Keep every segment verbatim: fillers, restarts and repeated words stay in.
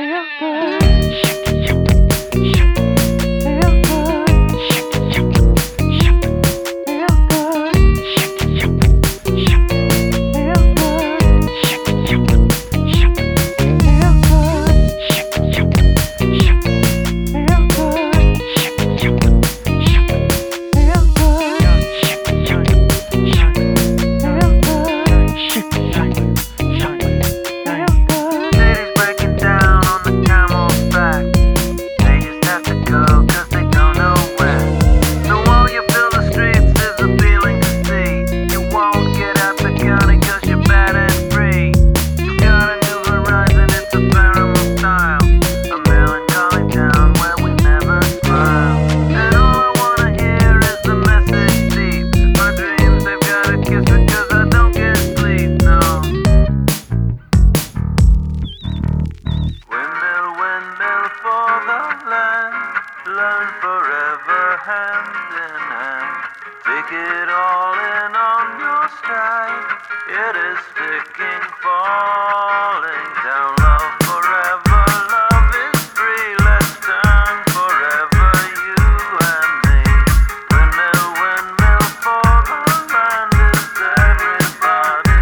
Learn forever hand in hand. Take it all in on your stride. It is sticking, falling down. Love forever, love is free. Let's turn forever, you and me. Windmill, windmill for the land. Is everybody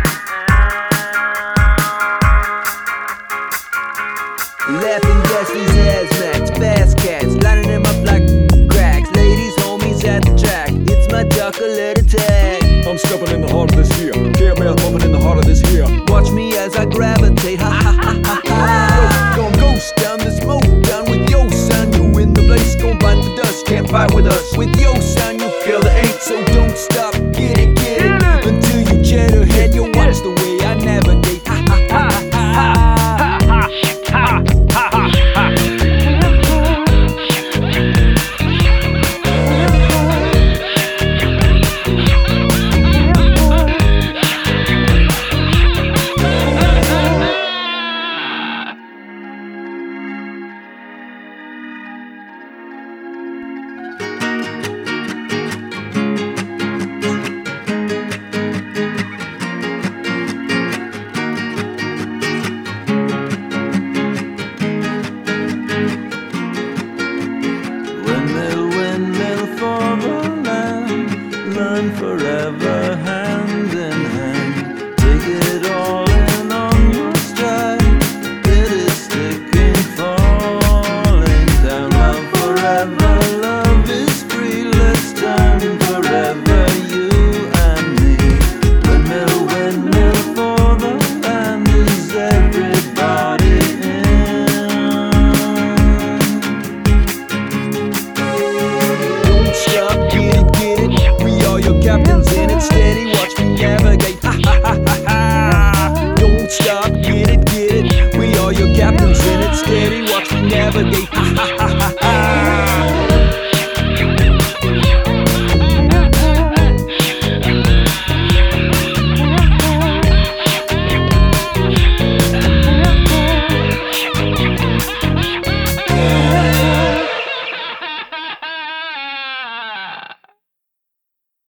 in? Laughing gas, these hazmats, fast cats, lining them up like cracks. Ladies, homies at the track, it's my chocolate attack. I'm stepping in the heart of this here. Care Bear bumping in the heart of this here. Watch me as I gravitate, ha ha ha ha ha. Gon' ghost down the smoke, down with your sound. You in the place, gon' bite the dust. Can't fight with us. With your sound, you feel the hate. So don't stop, get it, get it. Until you jet ahead, you watch the way I navigate. Ha ha ha ha ha. Windmill, windmill for the land. Learn forever hand in hand. Take it all in on your stride. It is sticking, falling down. Love forever, love is free. Let's turn forever, you and me. Windmill, windmill for the land. Is everybody in? Don't stop, get it, get it. We are your captains in it. Steady, watch me navigate. Ha ha ha ha ha. Don't stop, get it, get it. We are your captains in it. Steady, watch me navigate.